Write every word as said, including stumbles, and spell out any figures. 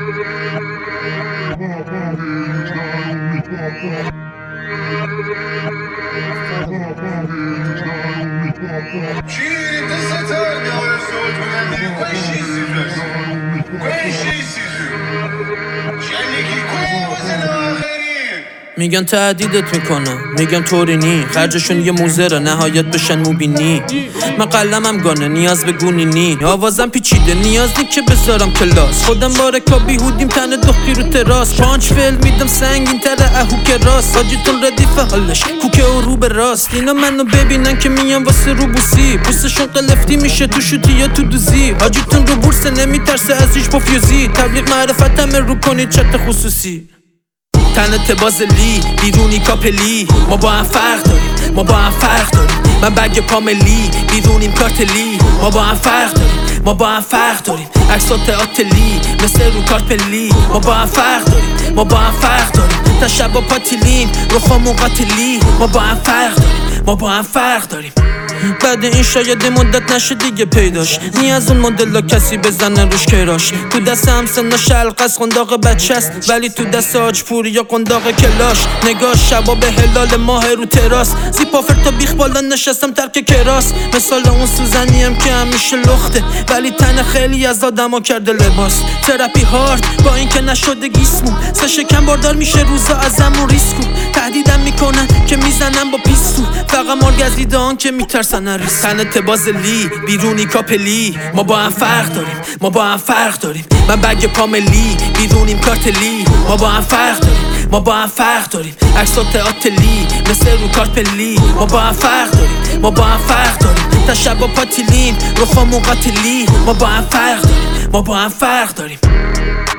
میگن تهدیدت میکنم، میگن طوری نی خرجشون یه موزه را نهایت بشن موبینی. من قلمم گانه نیاز به گونی نی، آوازم پیچیده نیاز نی که بذارم کلاس. خودم بارکا بیهودیم تن دختی رو تراس، پانچ فیل میدم سنگین تره اهو که راست. حاجیتون ردیف حالش کوکه و رو به راست، اینا منو ببینن که میان واسه رو بوسی. بوسشون قلفتی میشه تو شوتی یا تو دوزی. حاجیتون رو بورسه نمیترسه از هیچ پافیوزی، تبلیغ معرفت همه رو کنید چت خصوصی. تنت بازلی بیرونی کاپلی، ما با هم فرق داریم، ما با هم فرق داریم. من بگ پاملی بیرونیم کارتلی، ما با هم فرق داریم، ما با هم فرق داریم. عکسات آتلی مثل رو کارپلی، ما با هم فرق داریم، ما با هم فرق داریم. تا شب و پاتیلیم روخامون قاتلی، ما با هم فرق داریم، ما با هم فرق داریم. بعد این شاید مدت نشه دیگه پیداش، نی از اون مدل کسی بزنه روش کراش. تو دست هم سن شلق از قنداق بچه است، ولی تو دست آج پوری یا قنداق کلاش. نگاه شبا به هلال ماه رو تراس، زیپا فرتا بیخ بالا نشستم ترک کراس. مثال اون سوزنیم که همیشه لخته، ولی تن خیلی از آدما کرده لباس. تراپی هارد با این که نشده گیسمون، سه شکم باردار میشه روزا ازمون ریسکو. تهدیدم میکنن که میزنن با پیستو، فقط مرگزیدان که میترسن نریس. تنت بازلی بیرونی کاپلی، ما با هم فرق داریم، ما با هم فرق داریم. من بگ پاملی بیرونیم کارتلی، ما با هم فرق داریم، ما با هم فرق داریم. عکسات آتلی مثل رو کارپلی، ما با هم فرق داریم، ما با هم فرق داریم. تا شب و پاتیلیم روخامون قاتلی، ما با هم فرق داریم، ما با هم فرق داریم.